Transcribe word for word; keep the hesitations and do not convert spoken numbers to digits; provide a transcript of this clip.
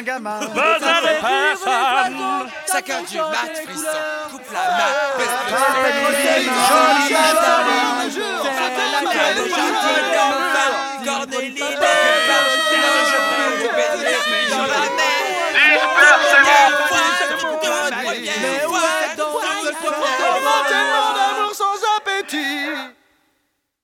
un gamin. Besoin de personne. cinq heures du mat, frisson, coupe la main, baisse le Ah, son. Pétrosier, Une jolie jolie Nathalie, Nathalie, c'est c'est la laquelle belle gentille gentille d'enfant, Cornélie Leblanc, le jour du bénéfice dans la mer. Dispersez-vous. Première fois, toute première fois, dans le